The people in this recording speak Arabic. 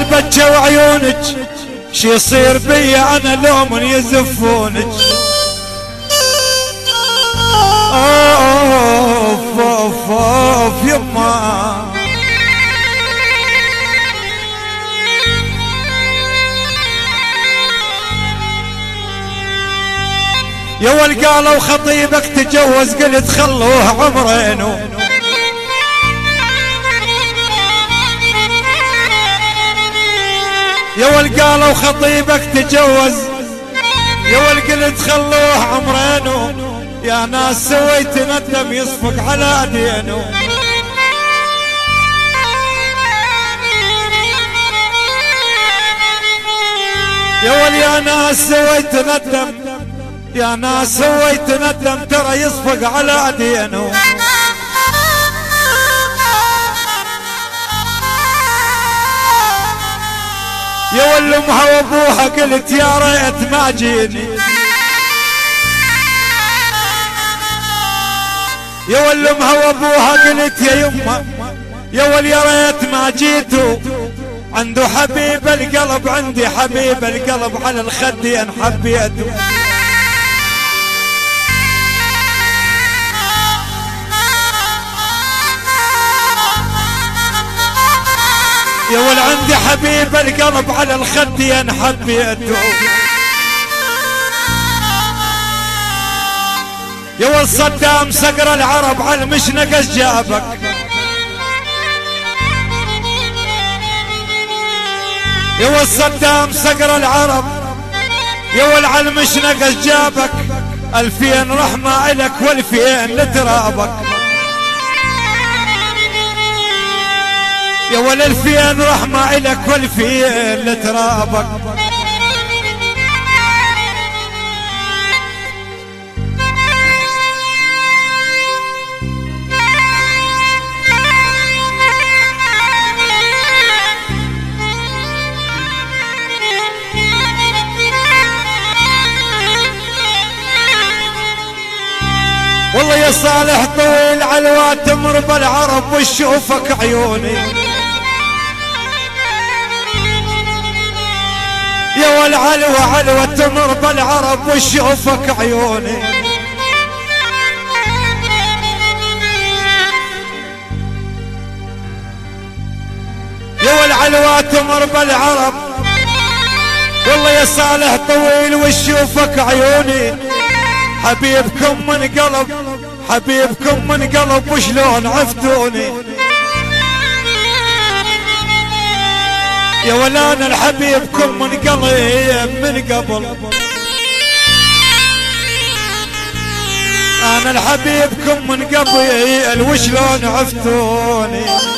بجوا عيونك شي يصير بي انا لو من يزفونك. اوف اوف اوف يما يا ول قالوا خطيبك تجوز قلت خلوه عمرينو. يا ول قالوا خطيبك تجوز يا ول قلت خلوه عمرينو. يا ناس سويت ندم يصفق على دينو. يا ول يا ناس سويت ندم يا ناس سويت ندم ترى يصفق على دينه. يا ول امها وابوها قلت يا ريت ما جيني. يا ول امها وابوها قلت يا يمه يا ول يا ريت ما جيتوا. عنده حبيب القلب عندي حبيب القلب على الخدين حبيته. يا ول عندي حبيب القلب على الخدين حبيته. يا ول صدام سقر العرب على المشنقة جابك. يا ول صدام سقر العرب يا ول على المشنقة جابك. 2000 رحمة إلك و2000 لترابك. يا ول 2000 رحمة إلك و2000 لترابك. والله يا صالح طويل علوى تمر بالعرب وشوفك عيوني. يا ول علوى علوى تمر بالعرب وشوفك عيوني. يا ول علوى تمر بالعرب والله يا صالح طويل وشوفك عيوني. حبيبكم من قلب حبيبكم من قلب وشلون عفتوني. يا ولانا الحبيبكم من قلب من قبل. انا الحبيبكم من قبل وشلون عفتوني.